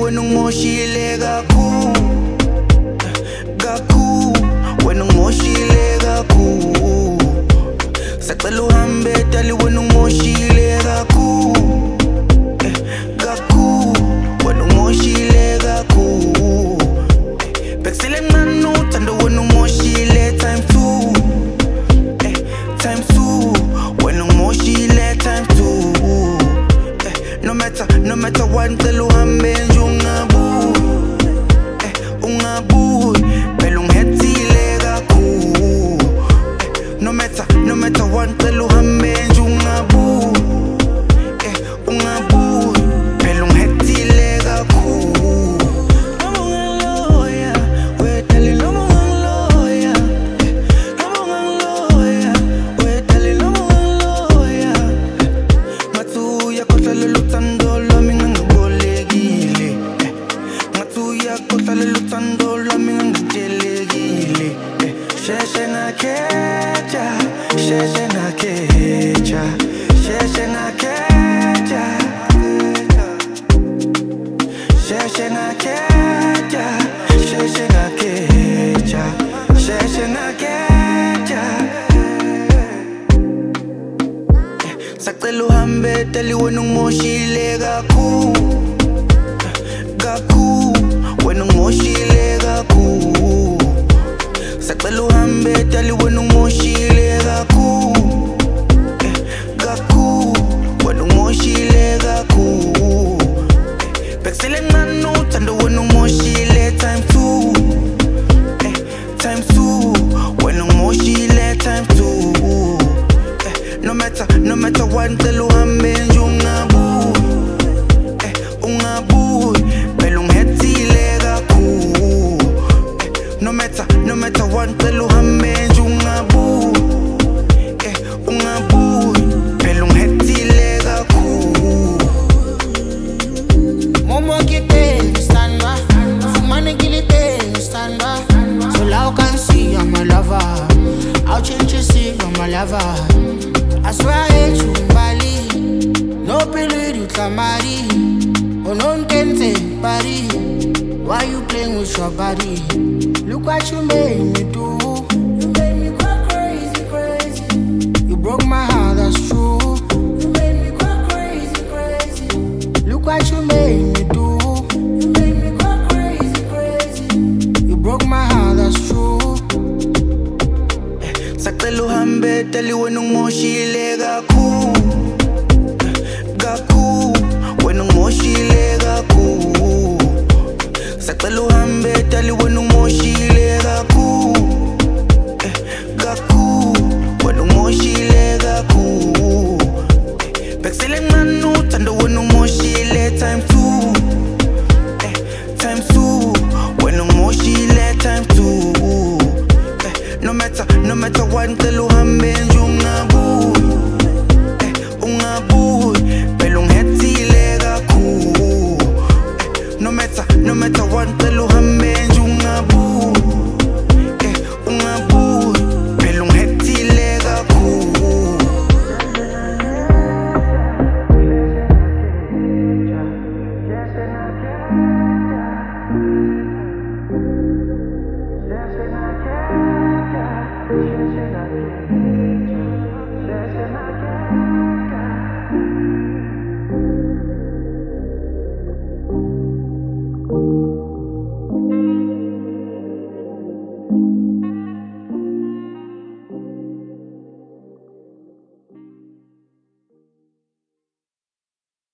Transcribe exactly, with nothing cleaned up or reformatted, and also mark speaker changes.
Speaker 1: wena ungimoshile kakhulu kakhulu, wena ungimoshile kakhulu. Sacela uhambe dali wena ungimoshile kakhulu kakhulu, wena ungimoshile kakhulu. Bekusile mncane uthando wena ungimoshile times two times two, wena ungimoshile times two. No matter, no matter what, ngicela uhambe nje ungabuyi ungabuyi, phela ungihethile kakhulu. No matter, no matter what, ngicela uhambe nje ungabuyi ungabuyi, phela ungihethile kakhulu. Noma ungangiloya, wedali noma ungangiloya, noma ungangiloya, wedali noma ungangiloya. Ngathi uyakhohlwa lolu thando lwami ngangibolekile, ngathi uyakhohlwa lolu thando lwami ngangitshelekile. Sheshe ngakhetha, sheshe ngakhetha, sheshe ngakhetha, sheshe ngakhetha, sheshe ngakhetha, sheshe ngakhetha. Sacela uhambe dali wena ungimoshile kakhulu kakhulu, wena ungimoshile kakhulu. Sacela uhambe dali wena ungimoshile kakhulu kakhulu, wena ungimoshile kakhulu. Bekusile mncane uthando wena ungimoshile times two times two, wena ungimoshile times two. No matter, no matter what, ngicela uhambe nje ungabuyi ungabuyi, phela ungihethile kakhulu. No matter, no matter what, ngicela uhambe nje ungabuyi ungabuyi, phela ungihethile kakhulu.
Speaker 2: Momo kipe stand by, Fumane kilite stand by. So now can see you're my lover, I'll change you see you're my lover. I swear I hate you, Bali. No pillow you can marry. Oh, no one can say, buddy. Why you playing with your body? Look what you made me do. You made me go crazy, crazy. You broke my heart, that's true. You made me go crazy, crazy. Look what you made me do. You made me go crazy, crazy. You broke my heart, that's true.
Speaker 1: Sacela uhambe dali wena ungimoshile kakhulu kakhulu, wena ungimoshile kakhulu. Sacela uhambe dali wena ungimoshile kakhulu kakhulu, wena ungimoshile kakhulu. Bekusile mncane uthando wena ungimoshile times two times two, wena ungimoshile times two. No matter, no matter what, ngicela uhambe nje